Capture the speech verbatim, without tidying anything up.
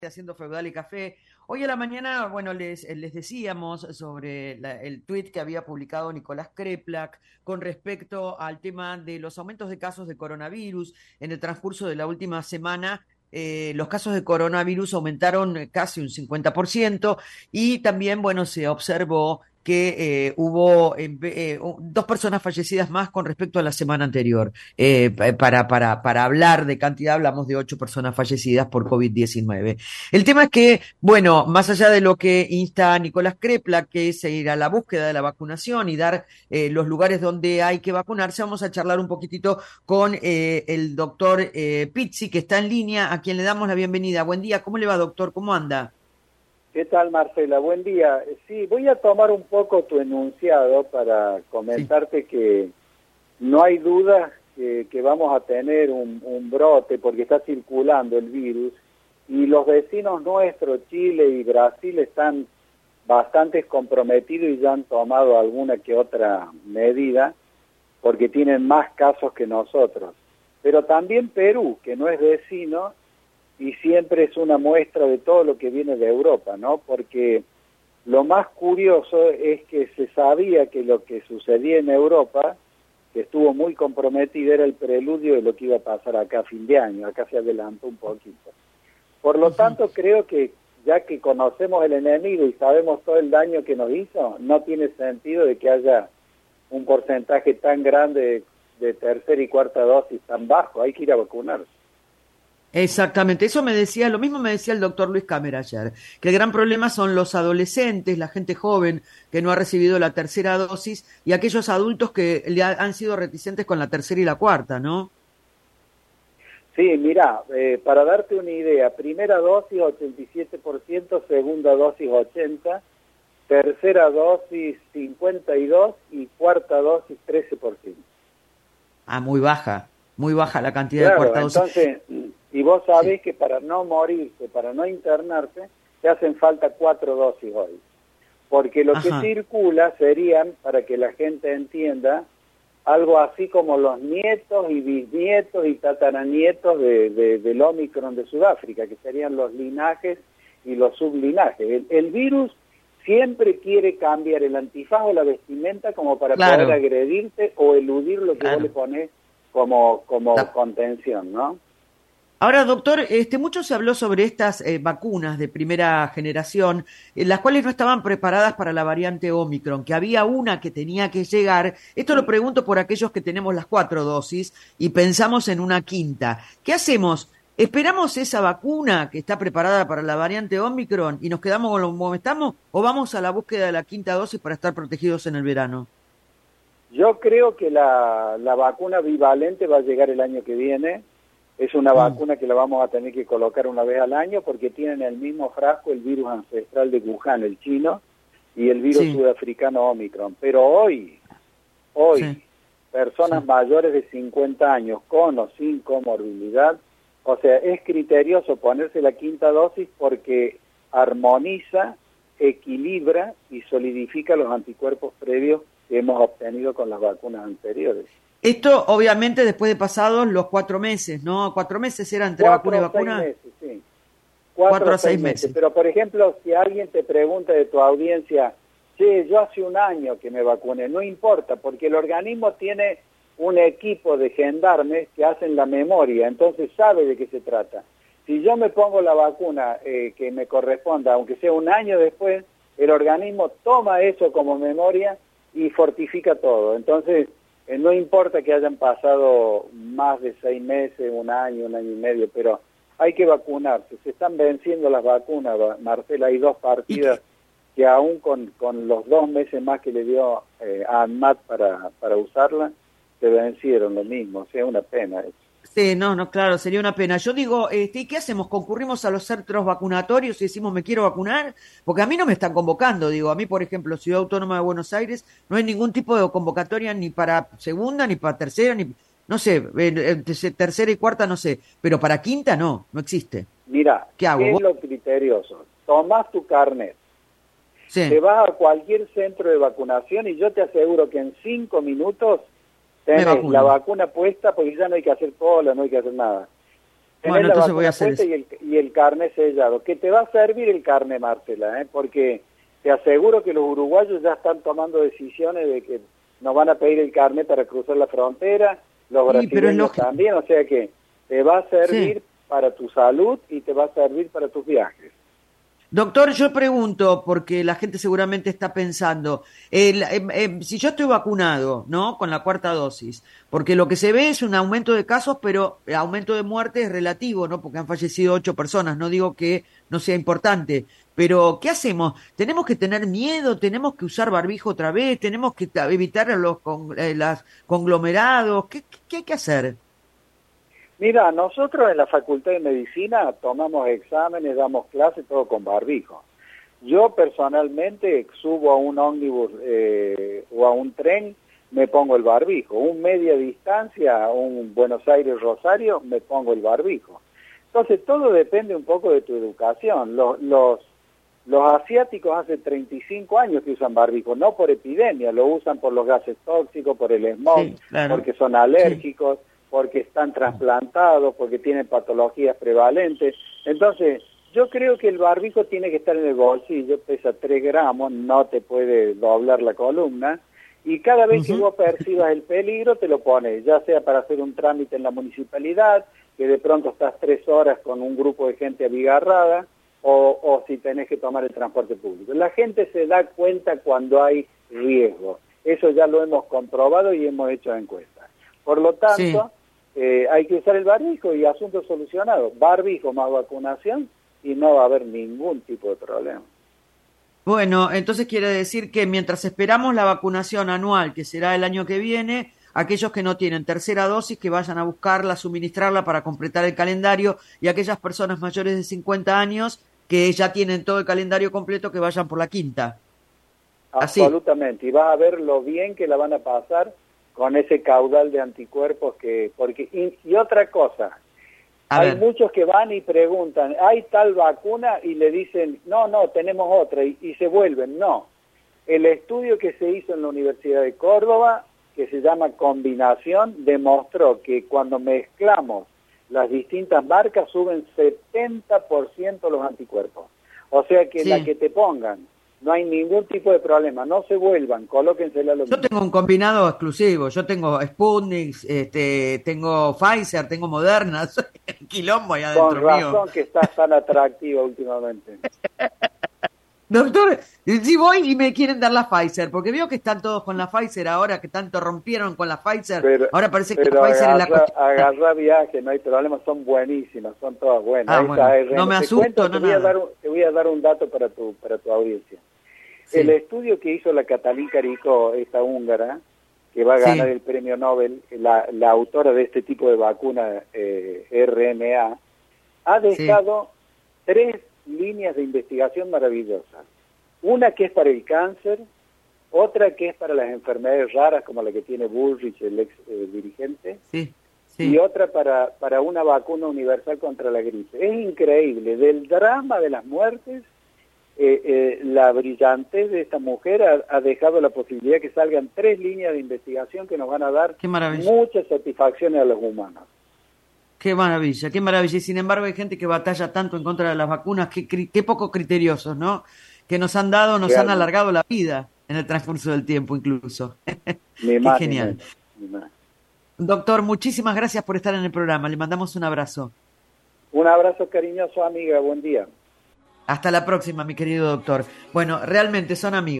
Haciendo Feudal y Café. Hoy a la mañana, bueno, les, les decíamos sobre la- el tuit que había publicado Nicolás Kreplak con respecto al tema de los aumentos de casos de coronavirus. En el transcurso de la última semana, eh, los casos de coronavirus aumentaron eh, casi un cincuenta por ciento y también, bueno, se observó que eh, hubo eh, eh, dos personas fallecidas más con respecto a la semana anterior. Eh, para, para, para hablar de cantidad, hablamos de ocho personas fallecidas por COVID diecinueve. El tema es que, bueno, más allá de lo que insta Nicolás Crepla, que es ir a la búsqueda de la vacunación y dar eh, los lugares donde hay que vacunarse, vamos a charlar un poquitito con eh, el doctor eh, Pizzi, que está en línea, a quien le damos la bienvenida. Buen día, ¿cómo le va, doctor? ¿Cómo anda? ¿Qué tal, Marcela? Buen día. Sí, voy a tomar un poco tu enunciado para Sí. comentarte que no hay duda que, que vamos a tener un, un brote porque está circulando el virus y los vecinos nuestros, Chile y Brasil, están bastante comprometidos y ya han tomado alguna que otra medida porque tienen más casos que nosotros. Pero también Perú, que no es vecino, y siempre es una muestra de todo lo que viene de Europa, ¿no? Porque lo más curioso es que se sabía que lo que sucedía en Europa, que estuvo muy comprometido, era el preludio de lo que iba a pasar acá a fin de año, acá se adelantó un poquito. Por lo Ujú. tanto, creo que ya que conocemos el enemigo y sabemos todo el daño que nos hizo, no tiene sentido de que haya un porcentaje tan grande de, de tercera y cuarta dosis tan bajo, hay que ir a vacunarse. Exactamente, eso me decía, lo mismo me decía el doctor Luis Cámara ayer, que el gran problema son los adolescentes, la gente joven que no ha recibido la tercera dosis y aquellos adultos que le ha- han sido reticentes con la tercera y la cuarta, ¿no? Sí, mira, eh, para darte una idea, primera dosis ochenta y siete por ciento, segunda dosis ochenta por ciento, tercera dosis cincuenta y dos por ciento y cuarta dosis trece por ciento. Ah, muy baja, muy baja la cantidad de Claro, cuarta dosis. entonces, y vos Sí, sabés que para no morirse, para no internarse, te hacen falta cuatro dosis hoy. Porque lo que ajá, circula serían, para que la gente entienda, algo así como los nietos y bisnietos y tataranietos de, de, del Omicron de Sudáfrica, que serían los linajes y los sublinajes. El, el virus siempre quiere cambiar el antifaz o la vestimenta como para poder claro, agredirte o eludir lo que vos le claro. ponés como, como Da- contención, ¿no? Ahora, doctor, este, mucho se habló sobre estas eh, vacunas de primera generación, eh, las cuales no estaban preparadas para la variante Omicron, que había una que tenía que llegar. Esto lo pregunto por aquellos que tenemos las cuatro dosis y pensamos en una quinta. ¿Qué hacemos? ¿Esperamos esa vacuna que está preparada para la variante Omicron y nos quedamos con lo como estamos? ¿O vamos a la búsqueda de la quinta dosis para estar protegidos en el verano? Yo creo que la, la vacuna bivalente va a llegar el año que viene. Es una Mm, vacuna que la vamos a tener que colocar una vez al año porque tienen el mismo frasco el virus ancestral de Wuhan, el chino, y el virus sí, sudafricano Omicron. Pero hoy, hoy, sí, personas sí. mayores de cincuenta años con o sin comorbilidad, o sea, es criterioso ponerse la quinta dosis porque armoniza, equilibra y solidifica los anticuerpos previos que hemos obtenido con las vacunas anteriores. Esto, obviamente, después de pasados los cuatro meses, ¿no? Cuatro meses era entre vacuna Cuatro y o seis vacuna, meses, sí. Cuatro cuatro o a seis seis meses. meses. Pero, por ejemplo, si alguien te pregunta de tu audiencia, sí, yo hace un año que me vacuné, no importa, porque el organismo tiene un equipo de gendarmes que hacen la memoria, entonces sabe de qué se trata. Si yo me pongo la vacuna eh, que me corresponda, aunque sea un año después, el organismo toma eso como memoria y fortifica todo. Entonces, eh, no importa que hayan pasado más de seis meses, un año, un año y medio, pero hay que vacunarse. Se están venciendo las vacunas, Marcela. Hay dos Y partidas que, que aún con, con los dos meses más que le dio eh, a ANMAT para, para usarla, se vencieron lo mismo. O sea, una pena eso. sí, no, no, claro, sería una pena. Yo digo, este, ¿y qué hacemos? ¿Concurrimos a los centros vacunatorios y decimos me quiero vacunar? Porque a mí no me están convocando, digo, a mí, por ejemplo, Ciudad Autónoma de Buenos Aires, no hay ningún tipo de convocatoria ni para segunda, ni para tercera, ni, no sé, eh, eh, tercera y cuarta, no sé, pero para quinta no, no existe. Mira, ¿Qué hago? ¿qué es ¿Vos? lo criterioso? Tomás tu carnet, te Sí, vas a cualquier centro de vacunación y yo te aseguro que en cinco minutos me tenés la vacuno. vacuna puesta porque ya no hay que hacer cola, no hay que hacer nada. Bueno, la entonces voy a hacer puesta eso. y el, y el carnet sellado, que te va a servir el carnet, Marcela, ¿eh? Porque te aseguro que los uruguayos ya están tomando decisiones de que nos van a pedir el carnet para cruzar la frontera, los Sí, pero es brasileños lógico. también, o sea que te va a servir Sí. para tu salud y te va a servir para tus viajes. Doctor, yo pregunto, porque la gente seguramente está pensando, el, eh, eh, si yo estoy vacunado, ¿no? Con la cuarta dosis, porque lo que se ve es un aumento de casos, pero el aumento de muertes es relativo, ¿no? Porque han fallecido ocho personas, no digo que no sea importante, pero ¿qué hacemos? ¿Tenemos que tener miedo? ¿Tenemos que usar barbijo otra vez? ¿Tenemos que ta- evitar los con, eh, las conglomerados? ¿Qué, qué, qué hay que hacer? Mira, nosotros en la Facultad de Medicina tomamos exámenes, damos clases, todo con barbijo. Yo personalmente subo a un ómnibus eh, o a un tren, me pongo el barbijo. Un media distancia, un Buenos Aires-Rosario, me pongo el barbijo. Entonces todo depende un poco de tu educación. Los, los, los asiáticos hace treinta y cinco años que usan barbijo, no por epidemia, lo usan por los gases tóxicos, por el smog, Sí, claro. porque son alérgicos. Sí. Porque están trasplantados, porque tienen patologías prevalentes. Entonces, yo creo que el barbijo tiene que estar en el bolsillo, pesa tres gramos, no te puede doblar la columna, y cada vez uh-huh. que vos percibas el peligro te lo pones, ya sea para hacer un trámite en la municipalidad, que de pronto estás tres horas con un grupo de gente abigarrada, o, o si tenés que tomar el transporte público. La gente se da cuenta cuando hay riesgo. Eso ya lo hemos comprobado y hemos hecho encuestas. Por lo tanto... Sí. Eh, hay que usar el barbijo y asunto solucionado. Barbijo más vacunación y no va a haber ningún tipo de problema. Bueno, entonces quiere decir que mientras esperamos la vacunación anual, que será el año que viene, aquellos que no tienen tercera dosis que vayan a buscarla, suministrarla para completar el calendario, y aquellas personas mayores de cincuenta años que ya tienen todo el calendario completo que vayan por la quinta. Así. Absolutamente, y vas a ver lo bien que la van a pasar con ese caudal de anticuerpos que... porque Y, y otra cosa, a hay ver. muchos que van y preguntan, ¿hay tal vacuna? Y le dicen, no, no, tenemos otra, y, y se vuelven, no. El estudio que se hizo en la Universidad de Córdoba, que se llama Combinación, demostró que cuando mezclamos las distintas marcas suben setenta por ciento los anticuerpos. O sea que sí. La que te pongan, no hay ningún tipo de problema, no se vuelvan, colóquensela lo mismo. Yo tengo un combinado exclusivo, yo tengo Sputnik, este, tengo Pfizer, tengo Moderna, soy un quilombo ahí adentro mío. Con razón mío. Que estás tan atractiva últimamente. Doctor, si voy y me quieren dar la Pfizer, porque veo que están todos con la Pfizer ahora, que tanto rompieron con la Pfizer, pero, ahora parece que la Pfizer agarra, es la cuestión. Agarra viaje, no hay problema, son buenísimas, son todas buenas. Ah, bueno, R N. no me te asusto, cuento, no te voy, nada. a dar, te voy a dar un dato para tu, para tu audiencia. Sí. El estudio que hizo la Katalin Karikó, esta húngara, que va a ganar sí. el premio Nobel, la, la autora de este tipo de vacuna eh, R N A, ha dejado sí. tres líneas de investigación maravillosas. Una que es para el cáncer, otra que es para las enfermedades raras, como la que tiene Bullrich, el ex eh, dirigente, sí, sí. y otra para, para una vacuna universal contra la gripe. Es increíble, del drama de las muertes, eh, eh, la brillantez de esta mujer ha, ha dejado la posibilidad que salgan tres líneas de investigación que nos van a dar muchas satisfacciones a los humanos. Qué maravilla, qué maravilla. Y sin embargo hay gente que batalla tanto en contra de las vacunas, qué, qué poco criteriosos, ¿no? Que nos han dado, nos Realmente. han alargado la vida en el transcurso del tiempo incluso. Qué más, genial. Doctor, muchísimas gracias por estar en el programa. Le mandamos un abrazo. Un abrazo cariñoso, amiga. Buen día. Hasta la próxima, mi querido doctor. Bueno, realmente son amigos.